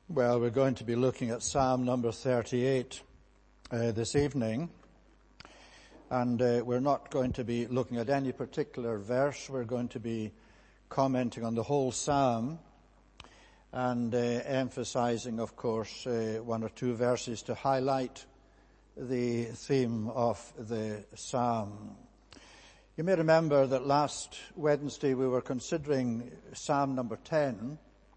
Well, we're going to be looking at Psalm number 38 this evening. And we're not going to be looking at any particular verse. We're going to be commenting on the whole psalm and emphasizing, of course, one or two verses to highlight the theme of the psalm. You may remember that last Wednesday we were considering Psalm number 10.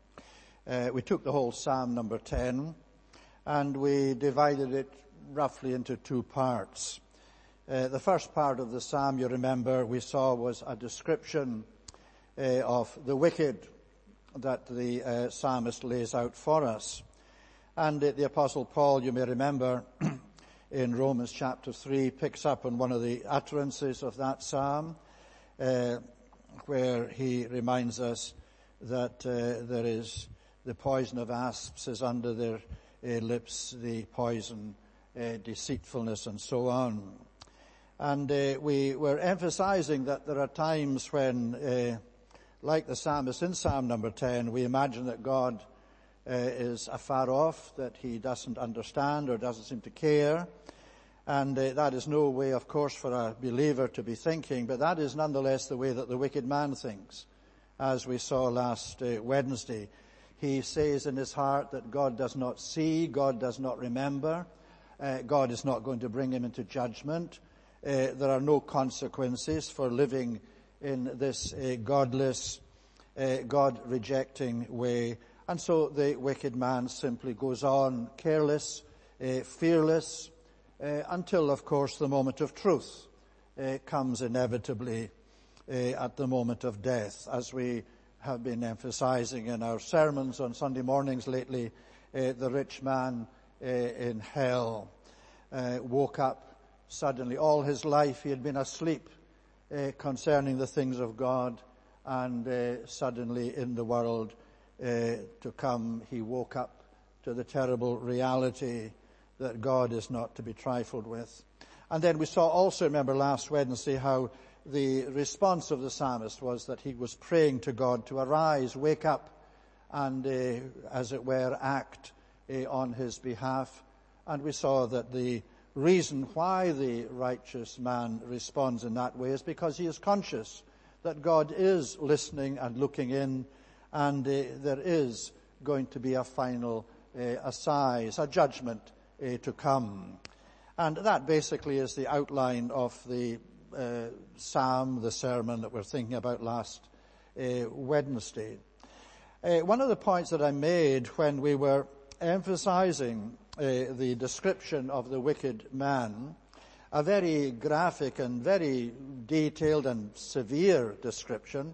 We took the whole Psalm number 10 and we divided it roughly into two parts. The first part of the Psalm, you remember, we saw was a description of the wicked that the psalmist lays out for us. And the Apostle Paul, you may remember, in Romans chapter 3, picks up on one of the utterances of that psalm, where he reminds us that there is the poison of asps is under their lips, the poison, deceitfulness, and so on. And we were emphasizing that there are times when, like the psalmist in Psalm number 10, we imagine that God is afar off, that he doesn't understand or doesn't seem to care. And that is no way, of course, for a believer to be thinking, but that is nonetheless the way that the wicked man thinks. As we saw last Wednesday, he says in his heart that God does not see, God does not remember, God is not going to bring him into judgment. There are no consequences for living in this godless, God-rejecting way. And so the wicked man simply goes on careless, fearless, until, of course, the moment of truth comes inevitably at the moment of death. As we have been emphasizing in our sermons on Sunday mornings lately, the rich man in hell woke up suddenly. All his life he had been asleep concerning the things of God, and suddenly in the world to come he woke up to the terrible reality that God is not to be trifled with. And then we saw also, remember last Wednesday, how the response of the psalmist was that he was praying to God to arise, wake up, and as it were, act on his behalf. And we saw that the reason why the righteous man responds in that way is because he is conscious that God is listening and looking in, and there is going to be a final assize, a judgment to come. And that basically is the outline of the psalm, the sermon that we're thinking about last Wednesday. One of the points that I made when we were emphasizing the description of the wicked man, a very graphic and very detailed and severe description,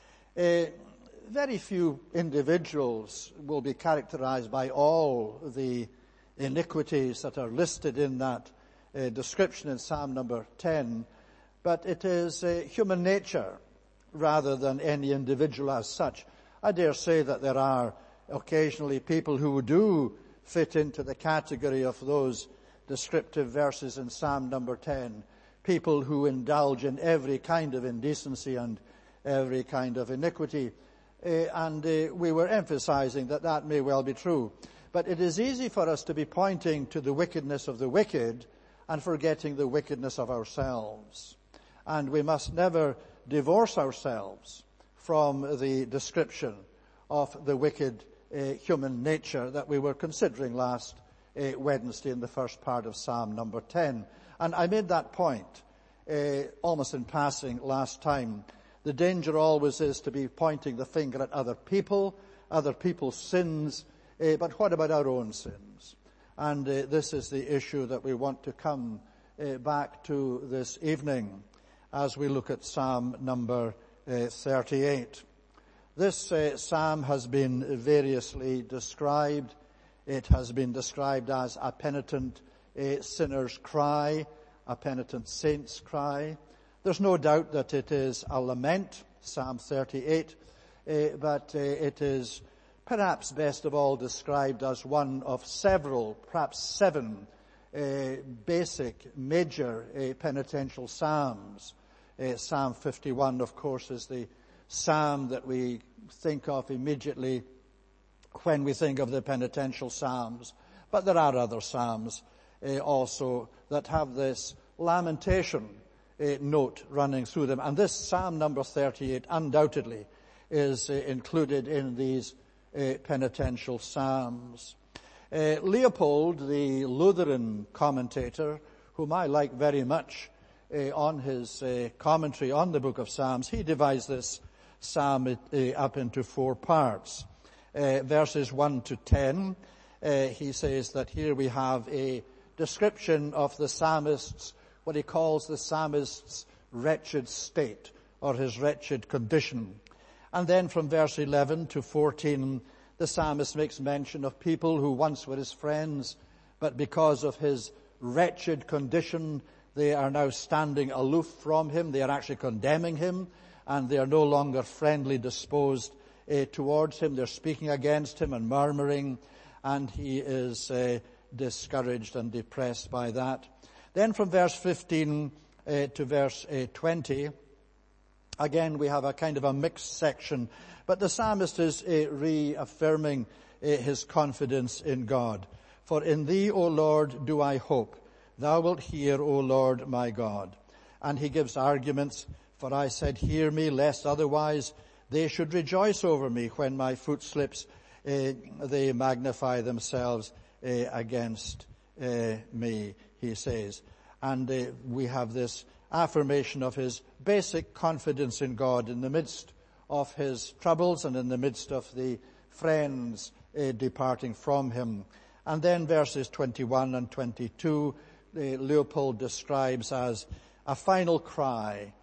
very few individuals will be characterized by all the iniquities that are listed in that description in Psalm number 10, but it is human nature rather than any individual as such. I dare say that there are occasionally people who do fit into the category of those descriptive verses in Psalm number 10, people who indulge in every kind of indecency and every kind of iniquity. And we were emphasizing that that may well be true. But it is easy for us to be pointing to the wickedness of the wicked and forgetting the wickedness of ourselves. And we must never divorce ourselves from the description of the wicked human nature that we were considering last Wednesday in the first part of Psalm number 10. And I made that point almost in passing last time. The danger always is to be pointing the finger at other people's sins, but what about our own sins? And this is the issue that we want to come back to this evening as we look at Psalm number 38. This psalm has been variously described. It has been described as a penitent sinner's cry, a penitent saint's cry. There's no doubt that it is a lament, Psalm 38, but it is perhaps best of all described as one of several, perhaps 7 basic, major penitential psalms. Psalm 51, of course, is the psalm that we think of immediately when we think of the penitential psalms. But there are other psalms also that have this lamentation note running through them. And this Psalm number 38 undoubtedly is included in these penitential psalms. Leopold, the Lutheran commentator, whom I like very much, on his commentary on the book of Psalms, he divides this psalm up into 4 parts. Verses 1 to 10, he says that here we have a description of the psalmist's, what he calls the psalmist's wretched state, or his wretched condition. And then from verse 11 to 14, the psalmist makes mention of people who once were his friends, but because of his wretched condition, they are now standing aloof from him. They are actually condemning him, and they are no longer friendly disposed towards him. They're speaking against him and murmuring, and he is discouraged and depressed by that. Then from verse 15 to verse 20, again we have a kind of a mixed section, but the psalmist is reaffirming his confidence in God. For in thee, O Lord, do I hope. Thou wilt hear, O Lord my God. And he gives arguments, for I said, hear me, lest otherwise they should rejoice over me. When my foot slips, they magnify themselves against me, he says. And we have this affirmation of his basic confidence in God in the midst of his troubles and in the midst of the friends departing from him. And then verses 21 and 22, Leopold describes as a final cry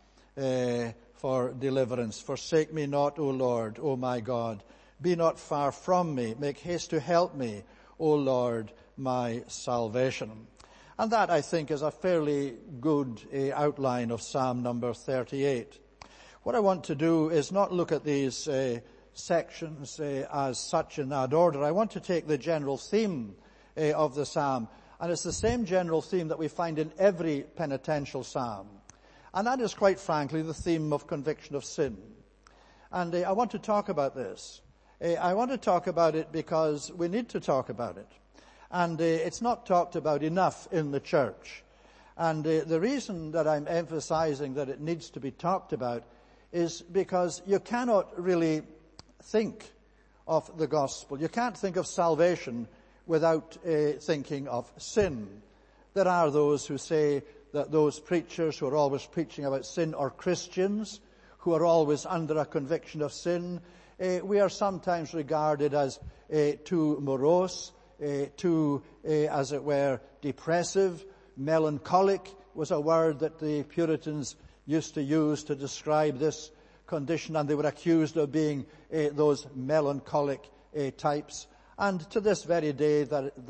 for deliverance. Forsake me not, O Lord, O my God. Be not far from me. Make haste to help me, O Lord, my salvation. And that, I think, is a fairly good outline of Psalm number 38. What I want to do is not look at these sections as such in that order. I want to take the general theme of the psalm, and it's the same general theme that we find in every penitential psalm. And that is, quite frankly, the theme of conviction of sin. And I want to talk about this. I want to talk about it because we need to talk about it. And it's not talked about enough in the church. And the reason that I'm emphasizing that it needs to be talked about is because you cannot really think of the gospel. You can't think of salvation without thinking of sin. There are those who say that those preachers who are always preaching about sin are Christians, who are always under a conviction of sin. We are sometimes regarded as too morose, too, as it were, depressive. Melancholic was a word that the Puritans used to use to describe this condition, and they were accused of being those melancholic types. And to this very day,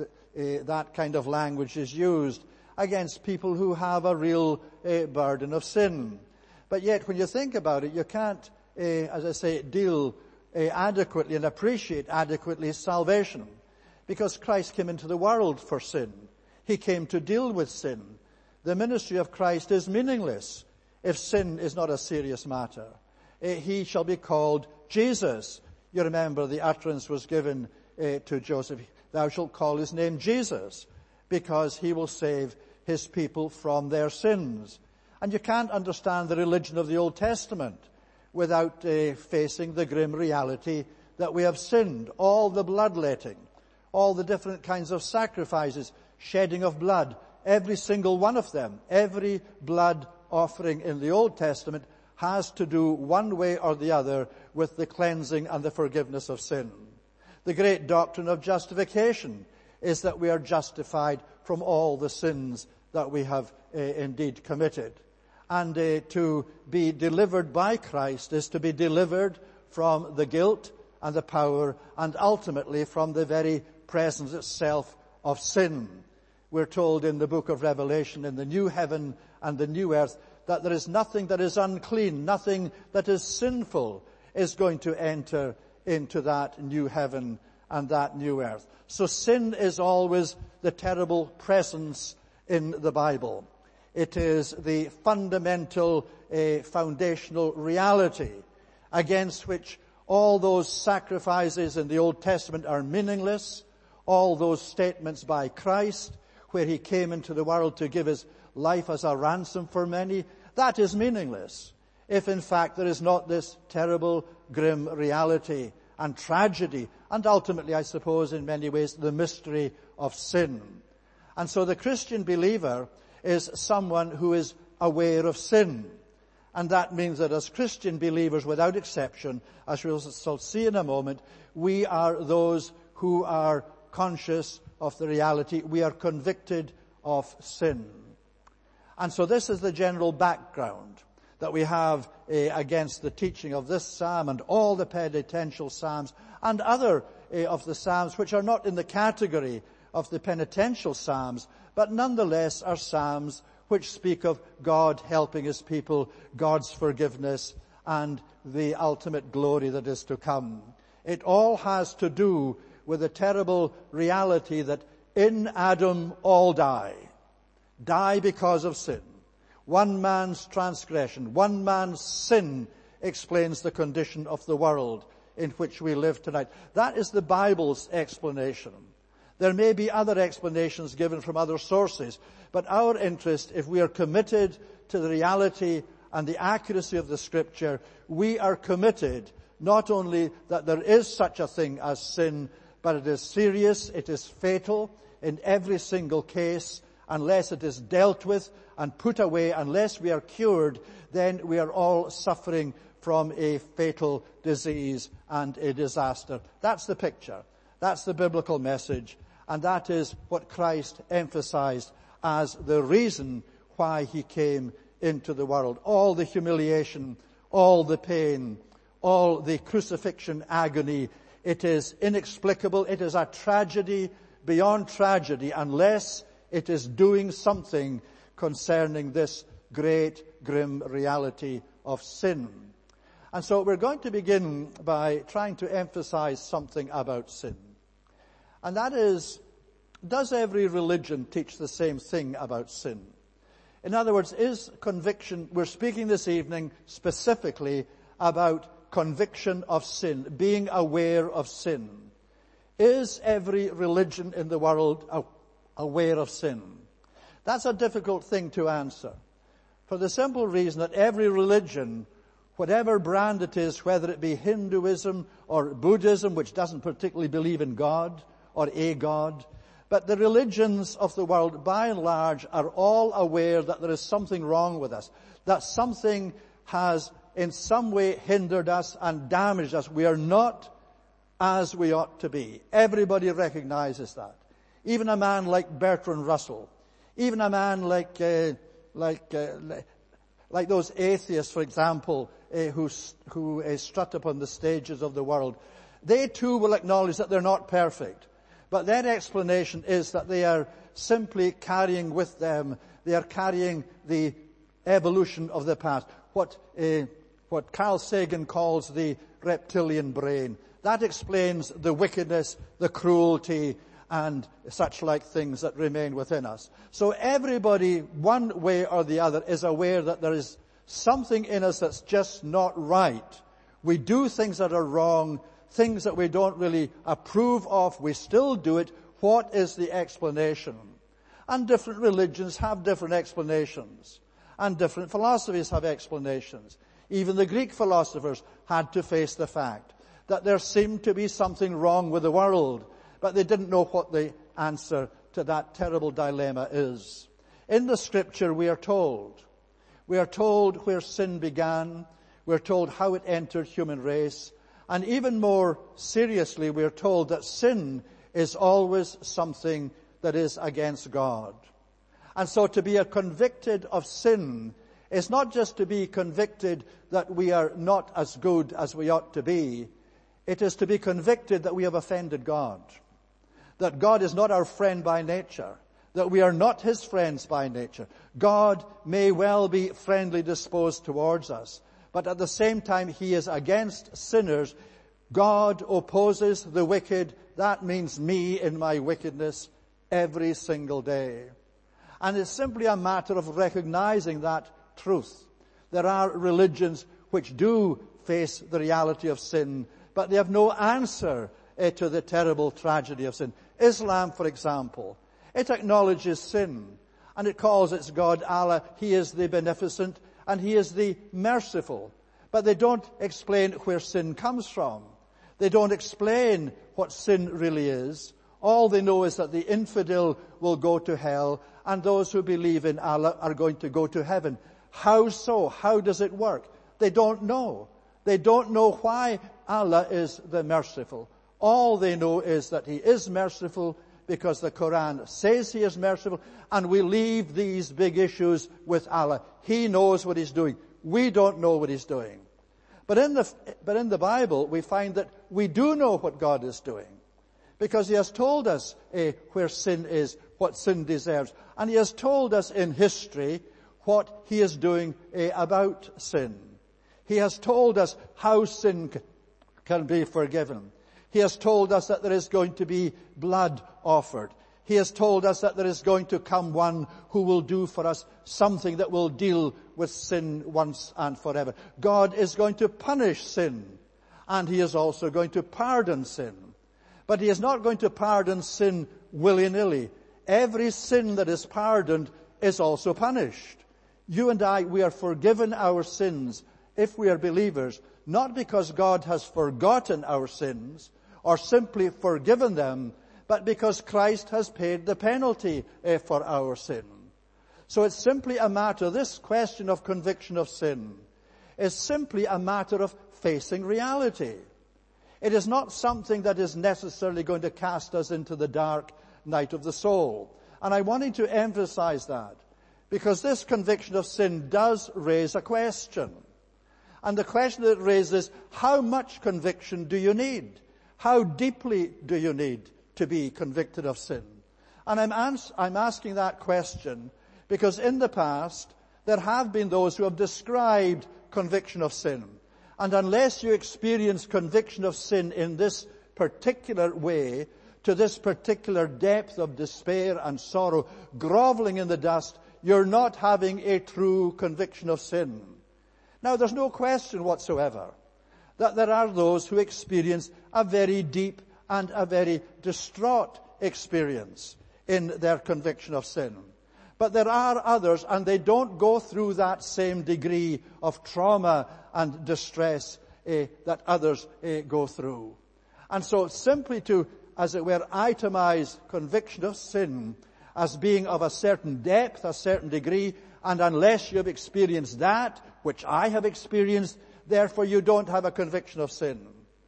that kind of language is used against people who have a real burden of sin. But yet, when you think about it, you can't, as I say, deal adequately and appreciate adequately salvation, because Christ came into the world for sin. He came to deal with sin. The ministry of Christ is meaningless if sin is not a serious matter. He shall be called Jesus. You remember the utterance was given to Joseph. Thou shalt call his name Jesus, because he will save his people from their sins. And you can't understand the religion of the Old Testament without facing the grim reality that we have sinned. All the bloodletting, all the different kinds of sacrifices, shedding of blood, every single one of them, every blood offering in the Old Testament has to do one way or the other with the cleansing and the forgiveness of sin. The great doctrine of justification is that we are justified from all the sins that we have indeed committed. And to be delivered by Christ is to be delivered from the guilt and the power and ultimately from the very presence itself of sin. We're told in the book of Revelation, in the new heaven and the new earth, that there is nothing that is unclean, nothing that is sinful is going to enter into that new heaven and that new earth. So sin is always the terrible presence in the Bible. It is the fundamental, foundational reality against which All those sacrifices in the Old Testament are meaningless. All those statements by Christ, where he came into the world to give his life as a ransom for many, that is meaningless, if in fact there is not this terrible, grim reality and tragedy, and ultimately, I suppose, in many ways, the mystery of sin. And so the Christian believer is someone who is aware of sin. And that means that as Christian believers, without exception, as we shall see in a moment, we are those who are conscious of the reality. We are convicted of sin. And so this is the general background that we have against the teaching of this psalm and all the penitential psalms and other of the psalms which are not in the category of the penitential psalms, but nonetheless are psalms which speak of God helping his people, God's forgiveness, and the ultimate glory that is to come. It all has to do with the terrible reality that in Adam all die because of sin. One man's transgression, one man's sin explains the condition of the world in which we live tonight. That is the Bible's explanation. There may be other explanations given from other sources, but our interest, if we are committed to the reality and the accuracy of the Scripture, we are committed not only that there is such a thing as sin, but it is serious, it is fatal in every single case. Unless it is dealt with and put away, unless we are cured, then we are all suffering from a fatal disease and a disaster. That's the picture. That's the biblical message. And that is what Christ emphasized as the reason why he came into the world. All the humiliation, all the pain, all the crucifixion agony, it is inexplicable. It is a tragedy beyond tragedy unless it is doing something concerning this great, grim reality of sin. And so we're going to begin by trying to emphasize something about sin. And that is, does every religion teach the same thing about sin? In other words, is conviction, we're speaking this evening specifically about conviction of sin, being aware of sin. Is every religion in the world aware of sin? That's a difficult thing to answer, for the simple reason that every religion, whatever brand it is, whether it be Hinduism or Buddhism, which doesn't particularly believe in God or a God, but the religions of the world, by and large, are all aware that there is something wrong with us, that something has in some way hindered us and damaged us. We are not as we ought to be. Everybody recognizes that. Even a man like Bertrand Russell, even a man like those atheists, for example, who strut upon the stages of the world, they too will acknowledge that they're not perfect. But their explanation is that they are simply carrying with them, they are carrying the evolution of the past, what Carl Sagan calls the reptilian brain. That explains the wickedness, the cruelty, and such like things that remain within us. So everybody, one way or the other, is aware that there is something in us that's just not right. We do things that are wrong, things that we don't really approve of. We still do it. What is the explanation? And different religions have different explanations. And different philosophies have explanations. Even the Greek philosophers had to face the fact that there seemed to be something wrong with the world, but they didn't know what the answer to that terrible dilemma is. In the Scripture we are told where sin began, we're told how it entered human race, and even more seriously we are told that sin is always something that is against God. And so to be convicted of sin is not just to be convicted that we are not as good as we ought to be. It is to be convicted that we have offended God, that God is not our friend by nature, that we are not his friends by nature. God may well be friendly disposed towards us, but at the same time he is against sinners. God opposes the wicked. That means me in my wickedness every single day. And it's simply a matter of recognizing that truth. There are religions which do face the reality of sin. but they have no answer to the terrible tragedy of sin. Islam, for example, it acknowledges sin, and it calls its God Allah. He is the beneficent, and He is the merciful. But they don't explain where sin comes from. They don't explain what sin really is. All they know is that the infidel will go to hell, and those who believe in Allah are going to go to heaven. How so? How does it work? They don't know. They don't know why Allah is the merciful. All they know is that He is merciful because the Quran says He is merciful, and we leave these big issues with Allah. He knows what He's doing. We don't know what He's doing. But in the Bible, we find that we do know what God is doing, because He has told us where sin is, what sin deserves. And He has told us in history what He is doing about sin. He has told us how sin can be forgiven. He has told us that there is going to be blood offered. He has told us that there is going to come one who will do for us something that will deal with sin once and forever. God is going to punish sin, and He is also going to pardon sin. But He is not going to pardon sin willy-nilly. Every sin that is pardoned is also punished. You and I, we are forgiven our sins if we are believers, not because God has forgotten our sins or simply forgiven them, but because Christ has paid the penalty for our sin. So it's simply a matter, this question of conviction of sin is simply a matter of facing reality. It is not something that is necessarily going to cast us into the dark night of the soul. And I wanted to emphasize that, because this conviction of sin does raise a question. And the question that it raises, how much conviction do you need? How deeply do you need to be convicted of sin? And I'm asking that question because in the past, there have been those who have described conviction of sin. And unless you experience conviction of sin in this particular way, to this particular depth of despair and sorrow, groveling in the dust, you're not having a true conviction of sin. Now, there's no question whatsoever that there are those who experience a very deep and a very distraught experience in their conviction of sin. But there are others, and they don't go through that same degree of trauma and distress that others go through. And so simply to, as it were, itemize conviction of sin as being of a certain depth, a certain degree, and unless you've experienced that, which I have experienced, therefore you don't have a conviction of sin.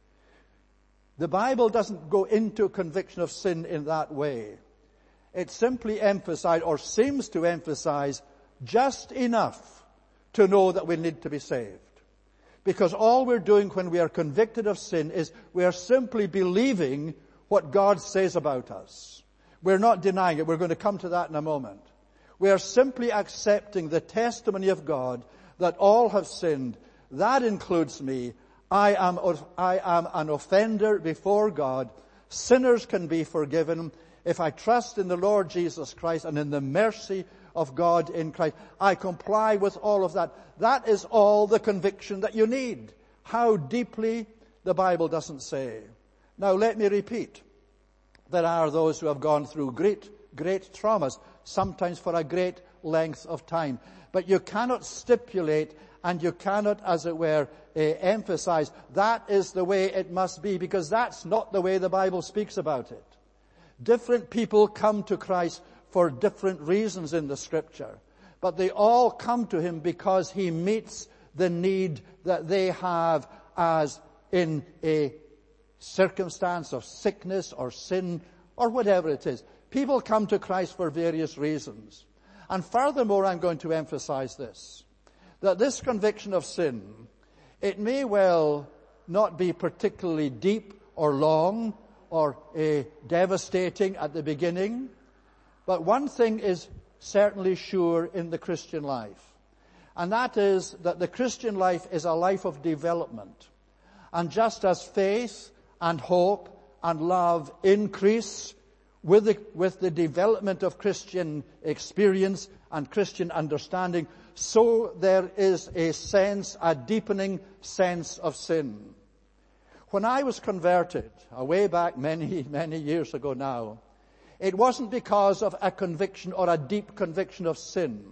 The Bible doesn't go into conviction of sin in that way. It simply emphasizes, or seems to emphasize, just enough to know that we need to be saved. Because all we're doing when we are convicted of sin is we are simply believing what God says about us. We're not denying it. We're going to come to that in a moment. We are simply accepting the testimony of God that all have sinned. That includes me. I am an offender before God. Sinners can be forgiven if I trust in the Lord Jesus Christ and in the mercy of God in Christ. I comply with all of that. That is all the conviction that you need. How deeply, the Bible doesn't say. Now let me repeat. There are those who have gone through great traumas, sometimes for a great length of time. But you cannot stipulate and you cannot, as it were, emphasize that is the way it must be, because that's not the way the Bible speaks about it. Different people come to Christ for different reasons in the Scripture, but they all come to Him because He meets the need that they have as in a circumstance of sickness or sin or whatever it is. People come to Christ for various reasons. And furthermore, I'm going to emphasize this, that this conviction of sin, it may well not be particularly deep or long or devastating at the beginning, but one thing is certainly sure in the Christian life, and that is that the Christian life is a life of development. And just as faith and hope and love increase with the development of Christian experience and Christian understanding, so there is a deepening sense of sin. When I was converted, way back many, many years ago now, it wasn't because of a conviction or a deep conviction of sin.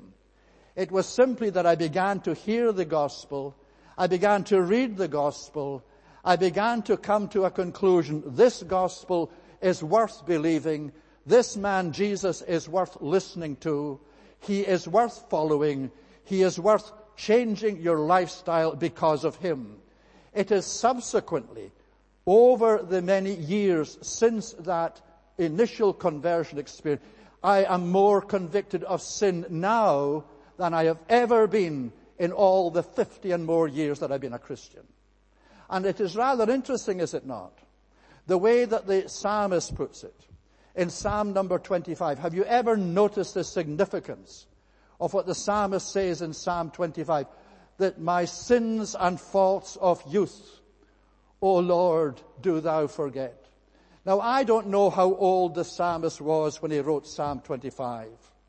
It was simply that I began to hear the gospel, I began to read the gospel, I began to come to a conclusion. This gospel is worth believing. This man, Jesus, is worth listening to. He is worth following. He is worth changing your lifestyle because of him. It is subsequently, over the many years since that initial conversion experience, I am more convicted of sin now than I have ever been in all the 50 and more years that I've been a Christian. And it is rather interesting, is it not, the way that the psalmist puts it in Psalm number 25. Have you ever noticed the significance of what the psalmist says in Psalm 25? That my sins and faults of youth, O Lord, do thou forget. Now, I don't know how old the psalmist was when he wrote Psalm 25.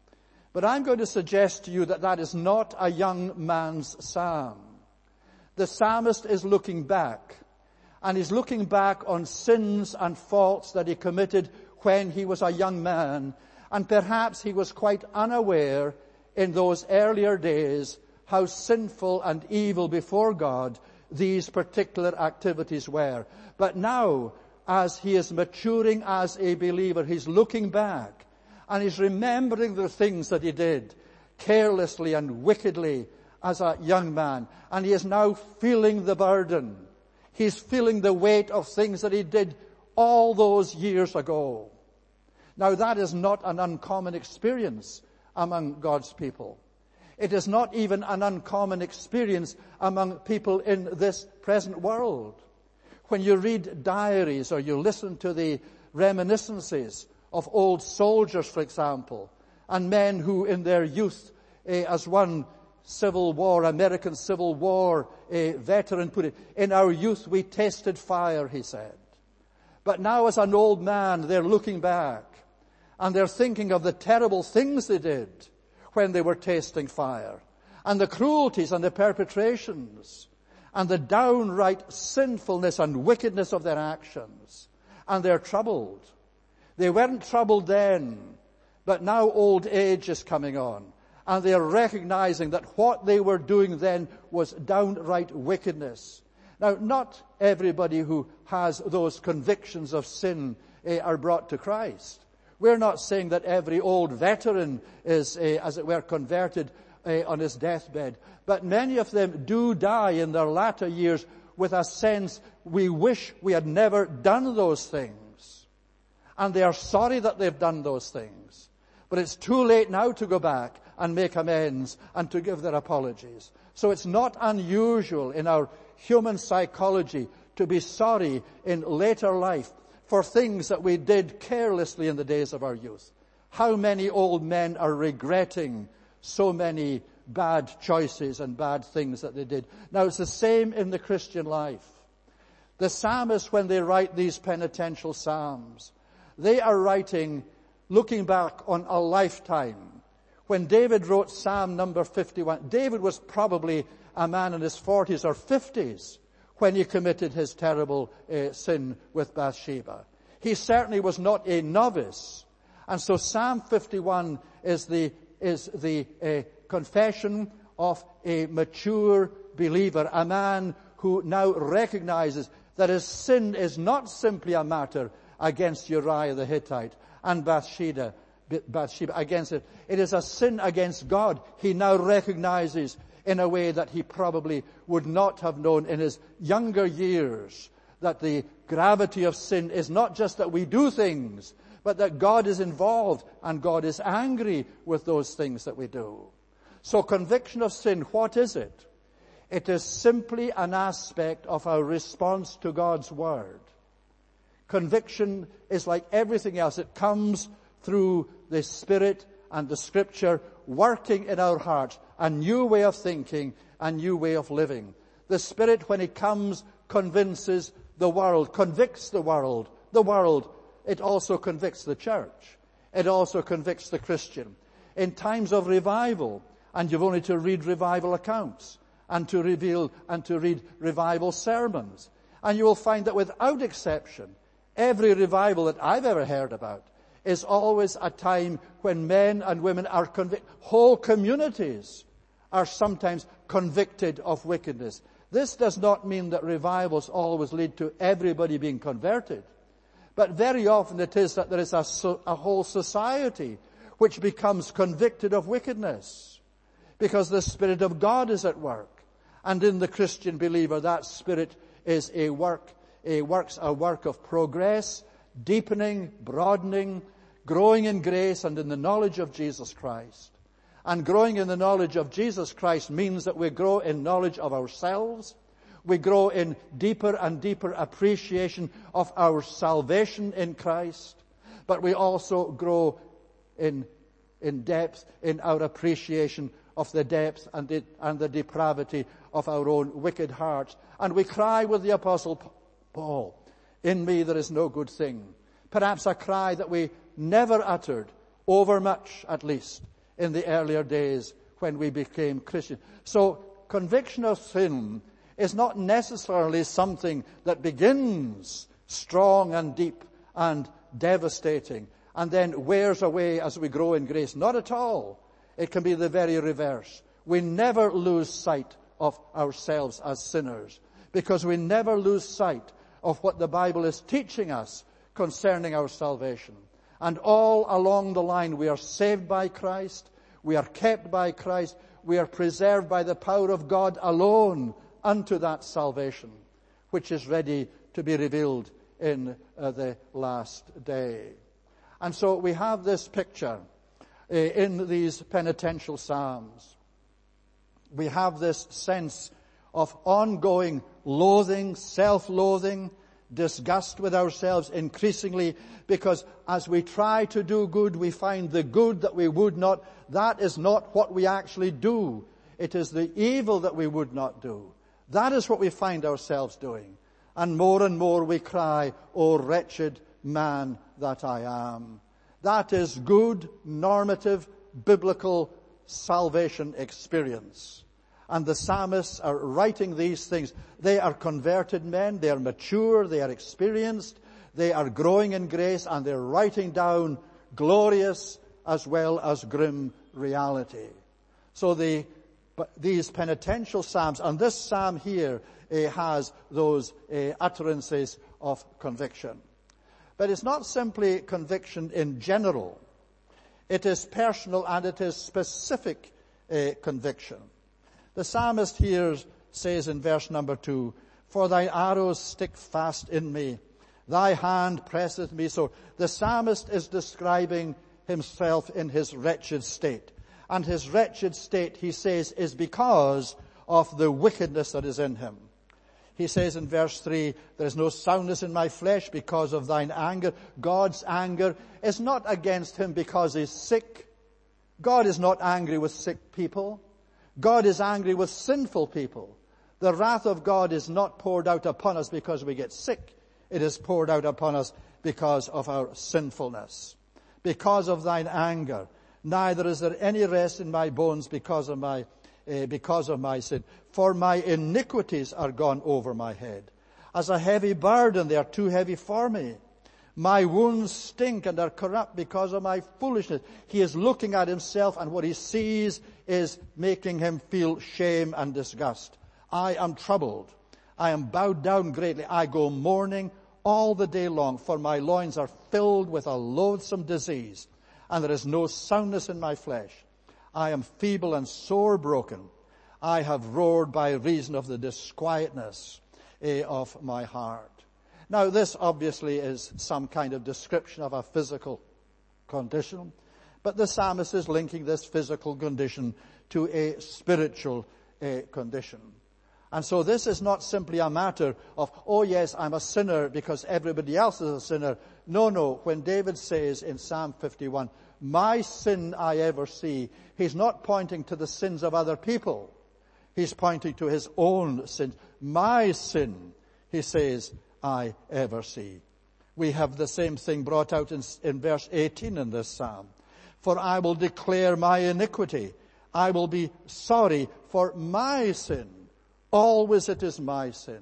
But I'm going to suggest to you that that is not a young man's psalm. The psalmist is looking back. And he's looking back on sins and faults that he committed when he was a young man. And perhaps he was quite unaware in those earlier days how sinful and evil before God these particular activities were. But now, as he is maturing as a believer, he's looking back and he's remembering the things that he did carelessly and wickedly as a young man. And he is now feeling the burden. He's feeling the weight of things that he did all those years ago. Now, that is not an uncommon experience among God's people. It is not even an uncommon experience among people in this present world. When you read diaries or you listen to the reminiscences of old soldiers, for example, and men who in their youth, as one Civil War, American Civil War veteran put it, in our youth we tasted fire, he said. But now as an old man, they're looking back and they're thinking of the terrible things they did when they were tasting fire, and the cruelties and the perpetrations, and the downright sinfulness and wickedness of their actions. And they're troubled. They weren't troubled then, but now old age is coming on. And they're recognizing that what they were doing then was downright wickedness. Now, not everybody who has those convictions of sin are brought to Christ. We're not saying that every old veteran is, as it were, converted on his deathbed. But many of them do die in their latter years with a sense, we wish we had never done those things. And they are sorry that they've done those things. But it's too late now to go back and make amends and to give their apologies. So it's not unusual in our human psychology to be sorry in later life for things that we did carelessly in the days of our youth. How many old men are regretting so many bad choices and bad things that they did? Now, it's the same in the Christian life. The psalmists, when they write these penitential psalms, they are writing, looking back on a lifetime. When David wrote Psalm number 51, David was probably a man in his 40s or 50s when he committed his terrible sin with Bathsheba. He certainly was not a novice. And so Psalm 51 is the confession of a mature believer, a man who now recognizes that his sin is not simply a matter against Uriah the Hittite and Bathsheba against it. It is a sin against God. He now recognizes in a way that he probably would not have known in his younger years, that the gravity of sin is not just that we do things, but that God is involved and God is angry with those things that we do. So conviction of sin, what is it? It is simply an aspect of our response to God's Word. Conviction is like everything else. It comes through the Spirit and the Scripture working in our hearts, a new way of thinking, a new way of living. The Spirit, when it comes, convinces the world, convicts the world. The world, it also convicts the church. It also convicts the Christian. In times of revival, and you've only to read revival accounts, and to read revival sermons, And you will find that without exception, every revival that I've ever heard about is always a time when men and women are convicted. Whole communities are sometimes convicted of wickedness. This does not mean that revivals always lead to everybody being converted. But very often it is that there is a whole society which becomes convicted of wickedness because the Spirit of God is at work. And in the Christian believer, that Spirit is a work of progress, deepening, broadening, growing in grace and in the knowledge of Jesus Christ. And growing in the knowledge of Jesus Christ means that we grow in knowledge of ourselves. We grow in deeper and deeper appreciation of our salvation in Christ. But we also grow in depth in our appreciation of the depth and the depravity of our own wicked hearts. And we cry with the Apostle Paul, "In me there is no good thing." Perhaps a cry that we never uttered, overmuch at least, in the earlier days when we became Christian. So conviction of sin is not necessarily something that begins strong and deep and devastating and then wears away as we grow in grace. Not at all. It can be the very reverse. We never lose sight of ourselves as sinners because we never lose sight of what the Bible is teaching us concerning our salvation. And all along the line we are saved by Christ, we are kept by Christ, we are preserved by the power of God alone unto that salvation, which is ready to be revealed in the last day. And so we have this picture in these penitential psalms. We have this sense of ongoing loathing, self-loathing, disgust with ourselves increasingly, because as we try to do good, we find the good that we would not. That is not what we actually do. It is the evil that we would not do. That is what we find ourselves doing. And more we cry, "O wretched man that I am." That is good, normative, biblical salvation experience. And the psalmists are writing these things. They are converted men, they are mature, they are experienced, they are growing in grace, and they're writing down glorious as well as grim reality. So these penitential psalms, and this psalm here has those utterances of conviction. But it's not simply conviction in general. It is personal and it is specific conviction. The psalmist here says in verse number 2, "For thy arrows stick fast in me, thy hand presseth me." So the psalmist is describing himself in his wretched state. And his wretched state, he says, is because of the wickedness that is in him. He says in verse 3, "There is no soundness in my flesh because of thine anger." God's anger is not against him because he's sick. God is not angry with sick people. God is angry with sinful people. The wrath of God is not poured out upon us because we get sick. It is poured out upon us because of our sinfulness. "Because of thine anger, neither is there any rest in my bones because of my sin. For my iniquities are gone over my head. As a heavy burden, they are too heavy for me. My wounds stink and are corrupt because of my foolishness." He is looking at himself, and what he sees is making him feel shame and disgust. "I am troubled. I am bowed down greatly. I go mourning all the day long, for my loins are filled with a loathsome disease, and there is no soundness in my flesh. I am feeble and sore broken. I have roared by reason of the disquietness of my heart." Now, this obviously is some kind of description of a physical condition, but the psalmist is linking this physical condition to a spiritual condition. And so this is not simply a matter of, "Oh yes, I'm a sinner because everybody else is a sinner." No. When David says in Psalm 51, "My sin I ever see," he's not pointing to the sins of other people. He's pointing to his own sins. "My sin," he says, "I ever see." We have the same thing brought out in verse 18 in this psalm. "For I will declare my iniquity. I will be sorry for my sin." Always it is my sin.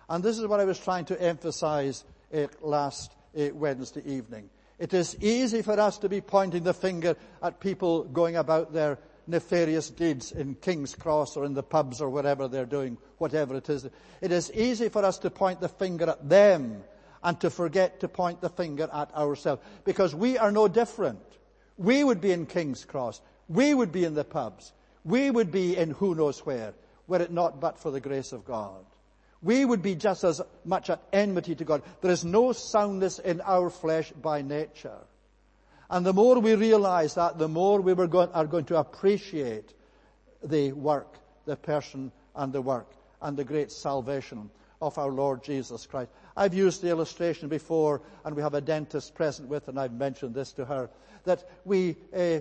And this is what I was trying to emphasize last Wednesday evening. It is easy for us to be pointing the finger at people going about their nefarious deeds in King's Cross or in the pubs or wherever they're doing, whatever it is. It is easy for us to point the finger at them and to forget to point the finger at ourselves, because we are no different. We would be in King's Cross. We would be in the pubs. We would be in who knows where, were it not but for the grace of God. We would be just as much at enmity to God. There is no soundness in our flesh by nature. And the more we realize that, the more we are going to appreciate the work, the person and the work and the great salvation of our Lord Jesus Christ. I've used the illustration before, and we have a dentist present with, and I've mentioned this to her, that we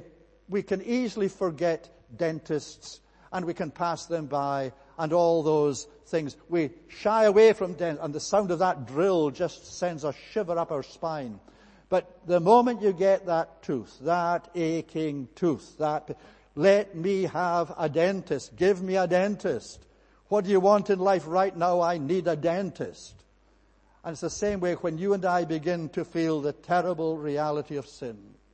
can easily forget dentists, and we can pass them by, and all those things. We shy away from dentists, and the sound of that drill just sends a shiver up our spine. But the moment you get that tooth, that aching tooth, let me have a dentist. Give me a dentist. What do you want in life right now? I need a dentist. And it's the same way when you and I begin to feel the terrible reality of sin.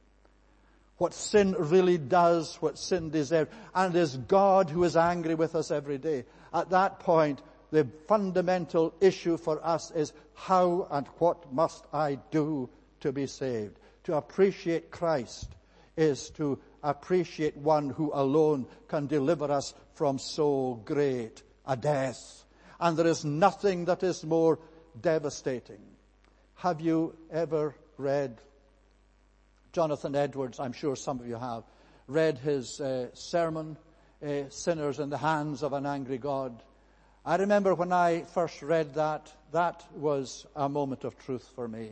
What sin really does, what sin deserves. And it is God who is angry with us every day. At that point, the fundamental issue for us is how and what must I do to be saved? To appreciate Christ is to appreciate one who alone can deliver us from so great a death. And there is nothing that is more devastating. Have you ever read Jonathan Edwards? I'm sure some of you have read his sermon, Sinners in the Hands of an Angry God. I remember when I first read that was a moment of truth for me.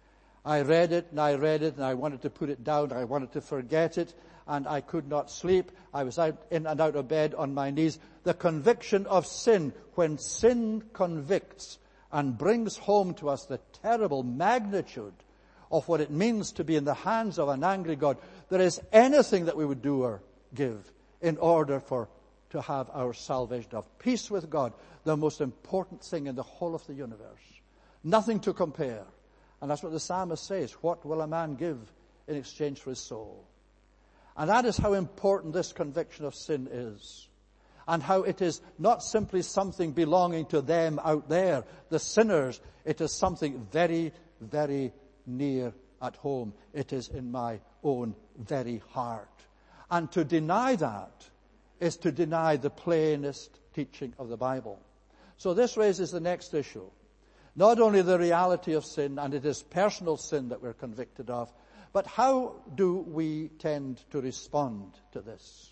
I read it and I wanted to put it down. I wanted to forget it, and I could not sleep. I was in and out of bed on my knees. The conviction of sin, when sin convicts and brings home to us the terrible magnitude of what it means to be in the hands of an angry God. There is anything that we would do or give in order to have our salvation, of peace with God, the most important thing in the whole of the universe. Nothing to compare. And that's what the psalmist says. What will a man give in exchange for his soul? And that is how important this conviction of sin is. And how it is not simply something belonging to them out there, the sinners. It is something very, very near at home. It is in my own very heart. And to deny that is to deny the plainest teaching of the Bible. So this raises the next issue. Not only the reality of sin, and it is personal sin that we're convicted of, but how do we tend to respond to this?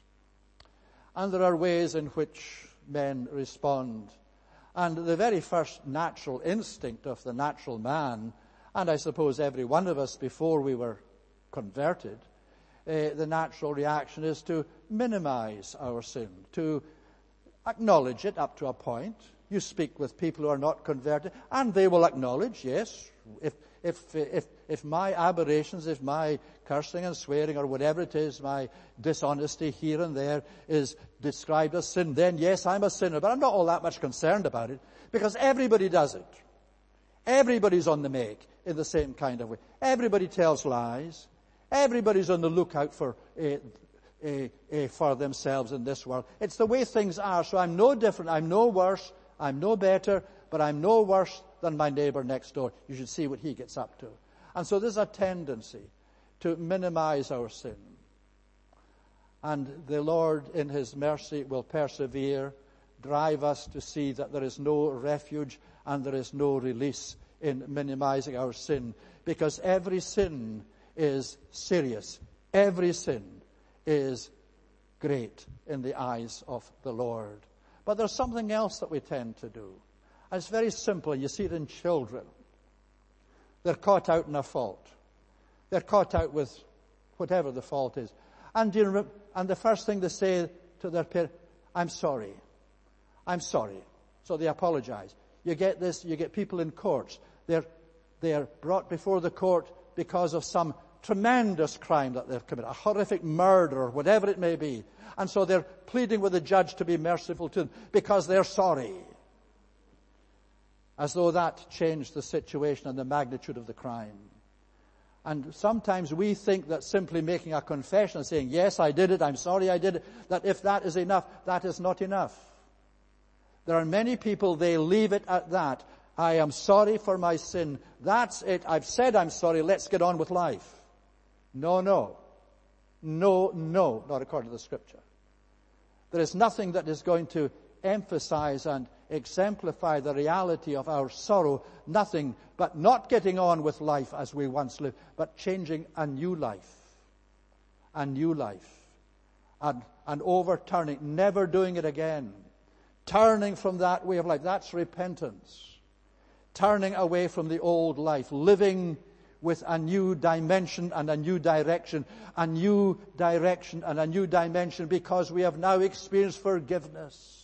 And there are ways in which men respond. And the very first natural instinct of the natural man, and I suppose every one of us before we were converted, the natural reaction is to minimize our sin, to acknowledge it up to a point. You speak with people who are not converted, and they will acknowledge, yes, if my aberrations, if my cursing and swearing or whatever it is, my dishonesty here and there is described as sin, then yes, I'm a sinner. But I'm not all that much concerned about it, because everybody does it. Everybody's on the make in the same kind of way. Everybody tells lies. Everybody's on the lookout for themselves in this world. It's the way things are. So I'm no different. I'm no worse. I'm no better, but I'm no worse than my neighbor next door. You should see what he gets up to. And so there's a tendency to minimize our sin. And the Lord, in his mercy, will persevere, drive us to see that there is no refuge and there is no release in minimizing our sin. Because every sin is serious. Every sin is great in the eyes of the Lord. But there's something else that we tend to do. And it's very simple. You see it in children. They're caught out in a fault. They're caught out with whatever the fault is. And the first thing they say to their parent, I'm sorry. I'm sorry. So they apologize. You get this, you get people in courts. They're brought before the court because of some tremendous crime that they've committed, a horrific murder or whatever it may be. And so they're pleading with the judge to be merciful to them because they're sorry. as though that changed the situation and the magnitude of the crime. And sometimes we think that simply making a confession and saying, yes, I did it, I'm sorry I did it, that if that is enough, that is not enough. There are many people, they leave it at that. I am sorry for my sin. That's it. I've said I'm sorry. Let's get on with life. No, no. No, no. Not according to the Scripture. There is nothing that is going to emphasize and exemplify the reality of our sorrow. Nothing but not getting on with life as we once lived, but changing a new life. A new life. And overturning, never doing it again. Turning from that way of life. That's repentance. Turning away from the old life. Living with a new dimension and a new direction. A new direction and a new dimension because we have now experienced forgiveness.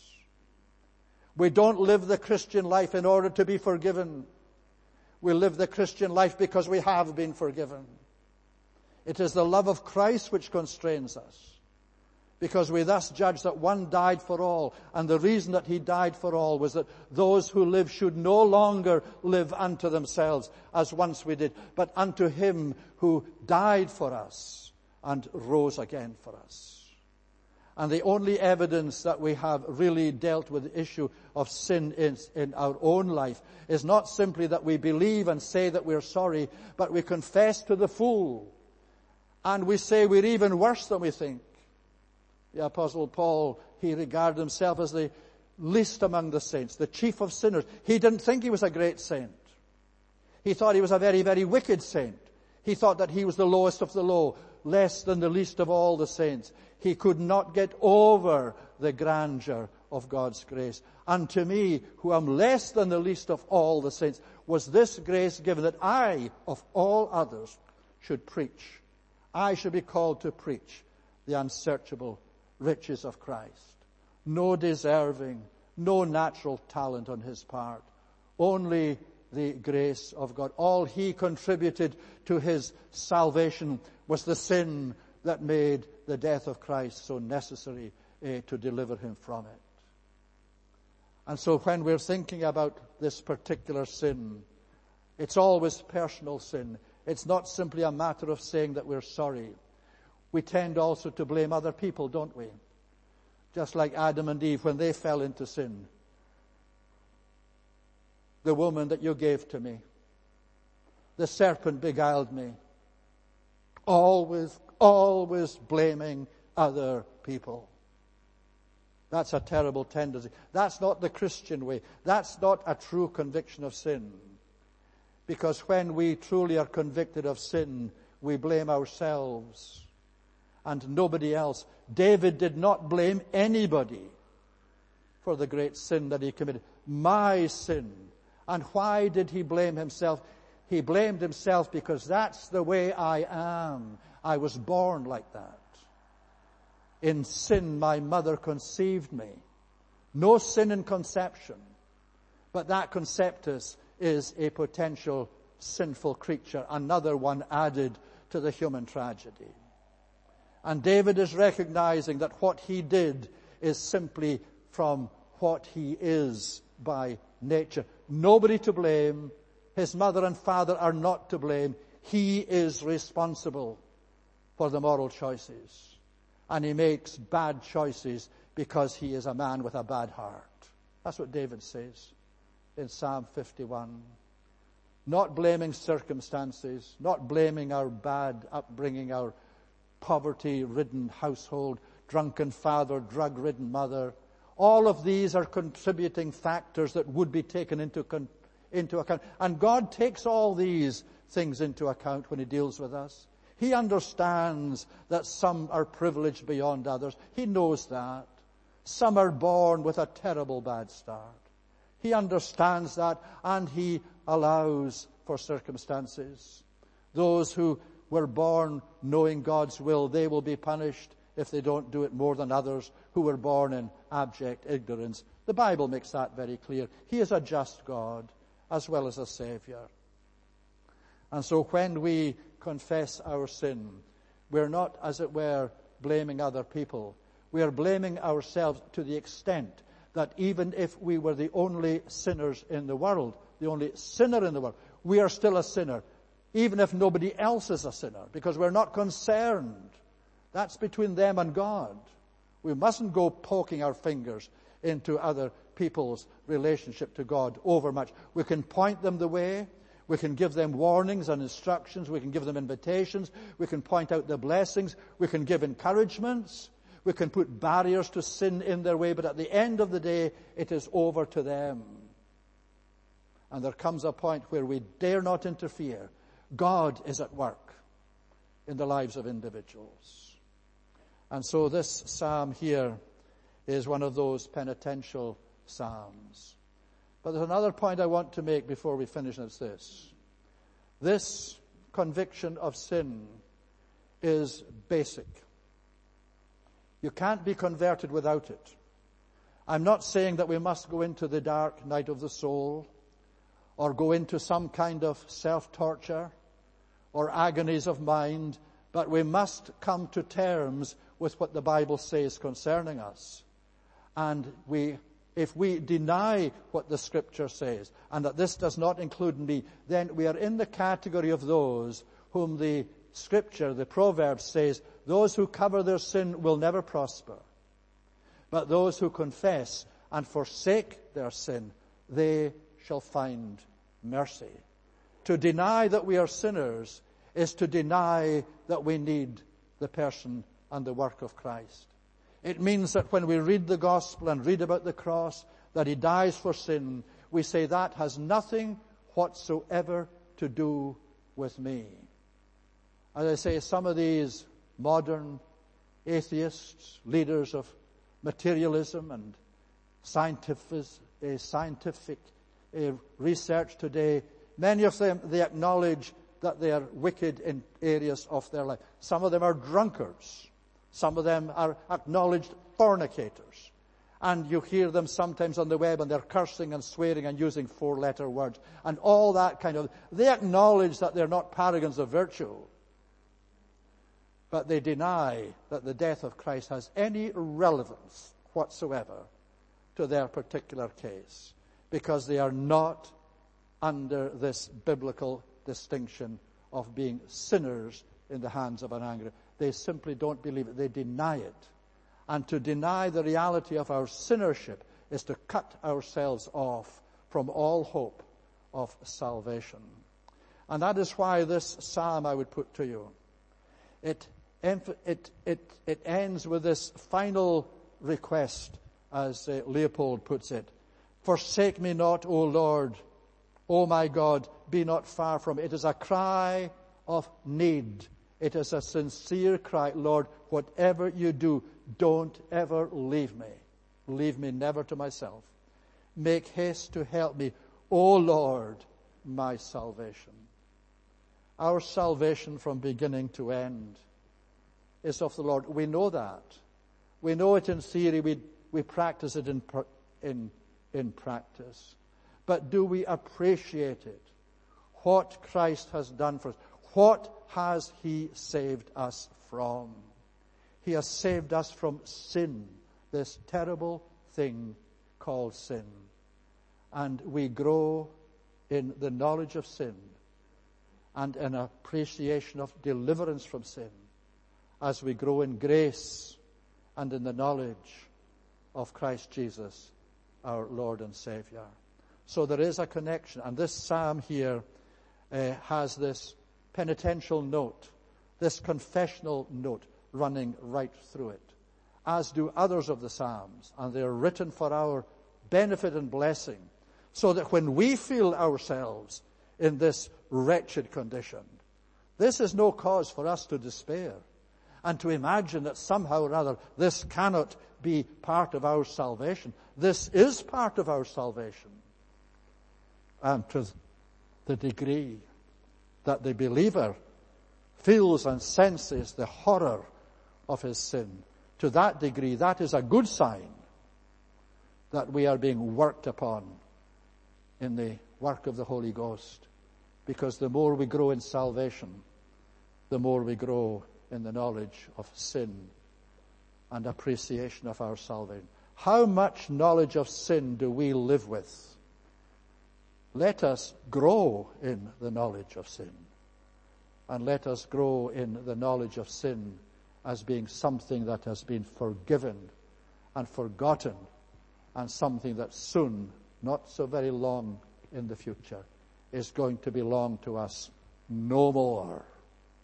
We don't live the Christian life in order to be forgiven. We live the Christian life because we have been forgiven. It is the love of Christ which constrains us. Because we thus judge that one died for all. And the reason that he died for all was that those who live should no longer live unto themselves as once we did, but unto him who died for us and rose again for us. And the only evidence that we have really dealt with the issue of sin in our own life is not simply that we believe and say that we're sorry, but we confess to the full. And we say we're even worse than we think. The Apostle Paul, he regarded himself as the least among the saints, the chief of sinners. He didn't think he was a great saint. He thought he was a very, very wicked saint. He thought that he was the lowest of the low, less than the least of all the saints. He could not get over the grandeur of God's grace. And to me, who am less than the least of all the saints, was this grace given that I, of all others, should preach. I should be called to preach the unsearchable riches of Christ. No deserving, no natural talent on his part. Only the grace of God. All he contributed to his salvation was the sin that made the death of Christ so necessary to deliver him from it. And so when we're thinking about this particular sin, it's always personal sin. It's not simply a matter of saying that we're sorry. We tend also to blame other people, don't we? Just like Adam and Eve when they fell into sin. The woman that you gave to me. The serpent beguiled me. Always blaming other people. That's a terrible tendency. That's not the Christian way. That's not a true conviction of sin. Because when we truly are convicted of sin, we blame ourselves and nobody else. David did not blame anybody for the great sin that he committed. My sin. And why did he blame himself? He blamed himself because that's the way I am. I was born like that. In sin, my mother conceived me. No sin in conception. But that conceptus is a potential sinful creature. Another one added to the human tragedy. And David is recognizing that what he did is simply from what he is by nature. Nobody to blame. His mother and father are not to blame. He is responsible for the moral choices. And he makes bad choices because he is a man with a bad heart. That's what David says in Psalm 51. Not blaming circumstances, not blaming our bad upbringing, our poverty-ridden household, drunken father, drug-ridden mother. All of these are contributing factors that would be taken into account. And God takes all these things into account when he deals with us. He understands that some are privileged beyond others. He knows that. Some are born with a terrible bad start. He understands that, and he allows for circumstances. Those who were born knowing God's will, they will be punished if they don't do it more than others who were born in abject ignorance. The Bible makes that very clear. He is a just God as well as a Savior. And so when we confess our sin, we're not, as it were, blaming other people. We are blaming ourselves to the extent that even if we were the only sinners in the world, the only sinner in the world, we are still a sinner, even if nobody else is a sinner, because we're not concerned. That's between them and God. We mustn't go poking our fingers into other people's relationship to God overmuch. We can point them the way. We can give them warnings and instructions. We can give them invitations. We can point out the blessings. We can give encouragements. We can put barriers to sin in their way. But at the end of the day, it is over to them. And there comes a point where we dare not interfere. God is at work in the lives of individuals. And so this psalm here is one of those penitential psalms. But there's another point I want to make before we finish, and it's this. This conviction of sin is basic. You can't be converted without it. I'm not saying that we must go into the dark night of the soul, or go into some kind of self-torture, or agonies of mind, but we must come to terms with what the Bible says concerning us. And if we deny what the Scripture says, and that this does not include me, then we are in the category of those whom the Scripture, the Proverbs says, those who cover their sin will never prosper. But those who confess and forsake their sin, they shall find mercy. To deny that we are sinners is to deny that we need the person and the work of Christ. It means that when we read the gospel and read about the cross, that he dies for sin, we say that has nothing whatsoever to do with me. As I say, some of these modern atheists, leaders of materialism and scientific research today, many of them, they acknowledge that they are wicked in areas of their life. Some of them are drunkards. Some of them are acknowledged fornicators. And you hear them sometimes on the web and they're cursing and swearing and using 4-letter words and all that kind of. They acknowledge that they're not paragons of virtue. But they deny that the death of Christ has any relevance whatsoever to their particular case, because they are not under this biblical distinction of being sinners in the hands of an angry. They simply don't believe it. They deny it. And to deny the reality of our sinnership is to cut ourselves off from all hope of salvation. And that is why this psalm I would put to you, it ends with this final request, as Leopold puts it. Forsake me not, O Lord, O my God, be not far from me. It is a cry of need. It is a sincere cry. Lord, whatever you do, don't ever leave me. Leave me never to myself. Make haste to help me, O Lord, my salvation. Our salvation from beginning to end is of the Lord. We know that. We know it in theory. We practice it in practice. But do we appreciate it? What Christ has done for us? What has he saved us from? He has saved us from sin, this terrible thing called sin. And we grow in the knowledge of sin and an appreciation of deliverance from sin as we grow in grace and in the knowledge of Christ Jesus, our Lord and Savior. So there is a connection. And this psalm here has this penitential note, this confessional note running right through it, as do others of the Psalms. And they're written for our benefit and blessing, so that when we feel ourselves in this wretched condition, this is no cause for us to despair and to imagine that somehow or other this cannot be part of our salvation. This is part of our salvation. And to the degree that the believer feels and senses the horror of his sin, to that degree, that is a good sign that we are being worked upon in the work of the Holy Ghost. Because the more we grow in salvation, the more we grow in the knowledge of sin and appreciation of our salvation. How much knowledge of sin do we live with? Let us grow in the knowledge of sin. And let us grow in the knowledge of sin as being something that has been forgiven and forgotten, and something that soon, not so very long in the future, is going to belong to us no more.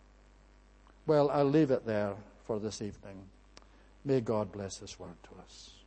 Well, I'll leave it there for this evening. May God bless His word to us.